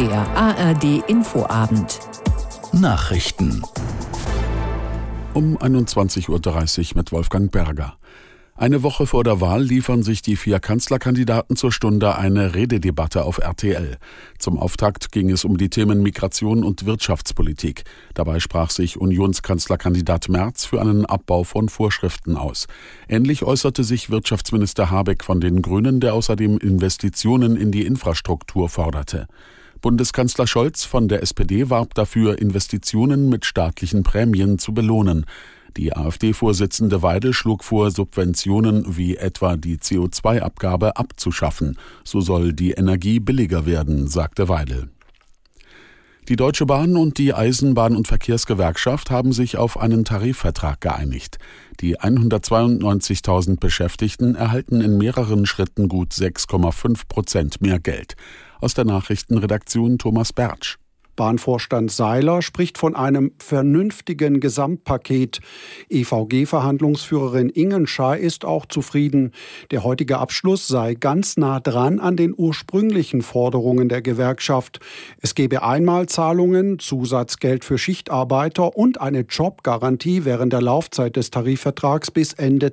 Der ARD Infoabend. Nachrichten. Um 21.30 Uhr mit Wolfgang Berger. Eine Woche vor der Wahl liefern sich die 4 Kanzlerkandidaten zur Stunde eine Rededebatte auf RTL. Zum Auftakt ging es um die Themen Migration und Wirtschaftspolitik. Dabei sprach sich Unionskanzlerkandidat Merz für einen Abbau von Vorschriften aus. Ähnlich äußerte sich Wirtschaftsminister Habeck von den Grünen, der außerdem Investitionen in die Infrastruktur forderte. Bundeskanzler Scholz von der SPD warb dafür, Investitionen mit staatlichen Prämien zu belohnen. Die AfD-Vorsitzende Weidel schlug vor, Subventionen wie etwa die CO2-Abgabe abzuschaffen. So soll die Energie billiger werden, sagte Weidel. Die Deutsche Bahn und die Eisenbahn- und Verkehrsgewerkschaft haben sich auf einen Tarifvertrag geeinigt. Die 192.000 Beschäftigten erhalten in mehreren Schritten gut 6,5% mehr Geld. Aus der Nachrichtenredaktion Thomas Bertsch. Bahnvorstand Seiler spricht von einem vernünftigen Gesamtpaket. EVG-Verhandlungsführerin Ingenschar ist auch zufrieden. Der heutige Abschluss sei ganz nah dran an den ursprünglichen Forderungen der Gewerkschaft. Es gebe Einmalzahlungen, Zusatzgeld für Schichtarbeiter und eine Jobgarantie während der Laufzeit des Tarifvertrags bis Ende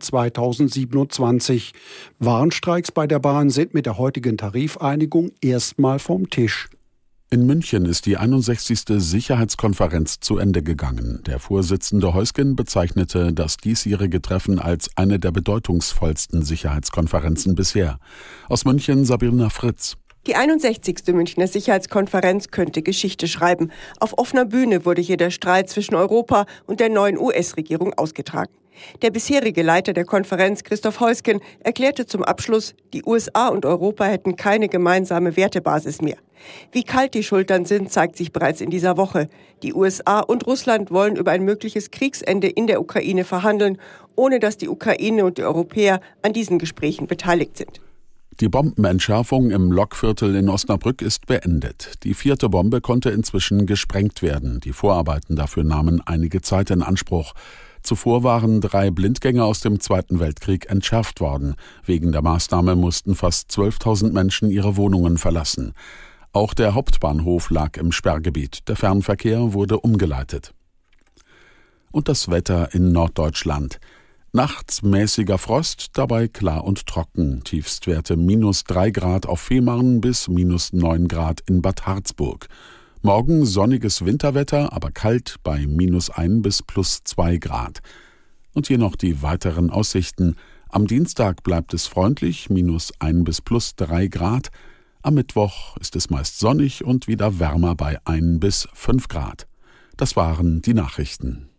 2027. Warnstreiks bei der Bahn sind mit der heutigen Tarifeinigung erstmal vom Tisch. In München ist die 61. Sicherheitskonferenz zu Ende gegangen. Der Vorsitzende Heusgen bezeichnete das diesjährige Treffen als eine der bedeutungsvollsten Sicherheitskonferenzen bisher. Aus München Sabrina Fritz. Die 61. Münchner Sicherheitskonferenz könnte Geschichte schreiben. Auf offener Bühne wurde hier der Streit zwischen Europa und der neuen US-Regierung ausgetragen. Der bisherige Leiter der Konferenz, Christoph Heusgen, erklärte zum Abschluss, die USA und Europa hätten keine gemeinsame Wertebasis mehr. Wie kalt die Schultern sind, zeigt sich bereits in dieser Woche. Die USA und Russland wollen über ein mögliches Kriegsende in der Ukraine verhandeln, ohne dass die Ukraine und die Europäer an diesen Gesprächen beteiligt sind. Die Bombenentschärfung im Lokviertel in Osnabrück ist beendet. Die 4. Bombe konnte inzwischen gesprengt werden. Die Vorarbeiten dafür nahmen einige Zeit in Anspruch. Zuvor waren 3 Blindgänger aus dem Zweiten Weltkrieg entschärft worden. Wegen der Maßnahme mussten fast 12.000 Menschen ihre Wohnungen verlassen. Auch der Hauptbahnhof lag im Sperrgebiet. Der Fernverkehr wurde umgeleitet. Und das Wetter in Norddeutschland. Nachts mäßiger Frost, dabei klar und trocken. Tiefstwerte -3 Grad auf Fehmarn bis -9 Grad in Bad Harzburg. Morgen sonniges Winterwetter, aber kalt bei -1 bis +2 Grad. Und hier noch die weiteren Aussichten. Am Dienstag bleibt es freundlich, -1 bis +3 Grad. Am Mittwoch ist es meist sonnig und wieder wärmer bei 1 bis 5 Grad. Das waren die Nachrichten.